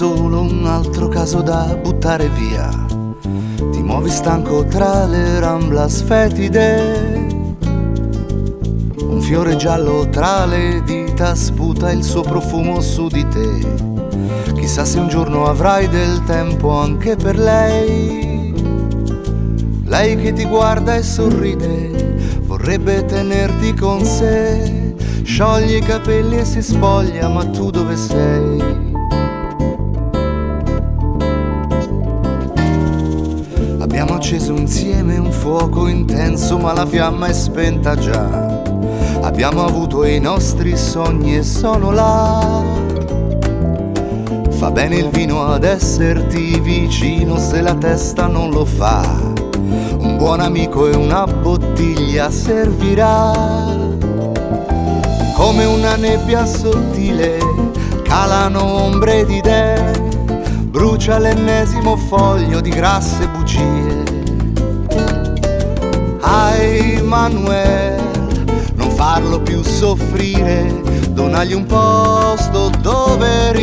solo un altro caso da buttare via. Ti muovi stanco tra le ramblas fetide, un fiore giallo tra le dita sputa il suo profumo su di te. Chissà se un giorno avrai del tempo anche per lei. Lei che ti guarda e sorride, vorrebbe tenerti con sé. Scioglie i capelli e si spoglia, ma tu dove sei? Abbiamo acceso insieme un fuoco intenso, ma la fiamma è spenta già. Abbiamo avuto i nostri sogni e sono là. Fa bene il vino ad esserti vicino se la testa non lo fa. Un buon amico e una bottiglia servirà. Come una nebbia sottile calano ombre di idee, brucia l'ennesimo foglio di grasse bugie. Ai Manuel, non farlo più soffrire, donagli un posto dove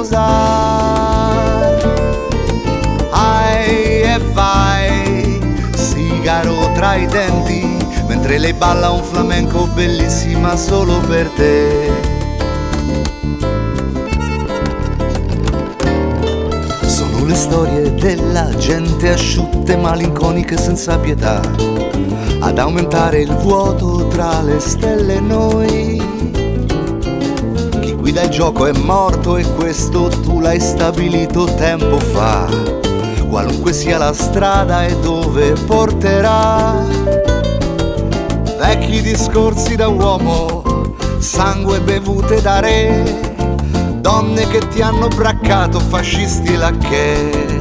riposare. Ai e vai, sigaro tra i denti, mentre lei balla un flamenco bellissima solo per te. Sono le storie della gente asciutte, malinconiche senza pietà, ad aumentare il vuoto tra le stelle e noi. Chi guida il gioco è morto e questo tu l'hai stabilito tempo fa. Qualunque sia la strada e dove porterà. Vecchi discorsi da uomo, sangue bevute da re, donne che ti hanno braccato, fascisti lacché.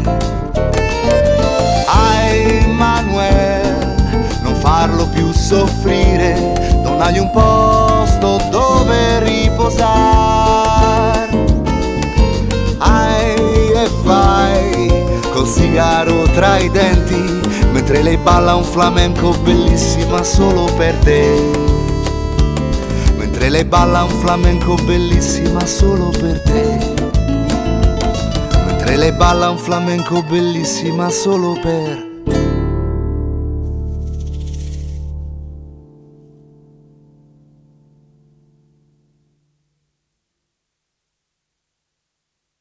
Ai Manuel, non farlo più soffrire, donagli un posto dove riposare. Ai e vai, col sigaro tra i denti, mentre lei balla un flamenco bellissima solo per te. Mentre lei balla un flamenco bellissima solo per te. Mentre lei balla un flamenco bellissima solo per te.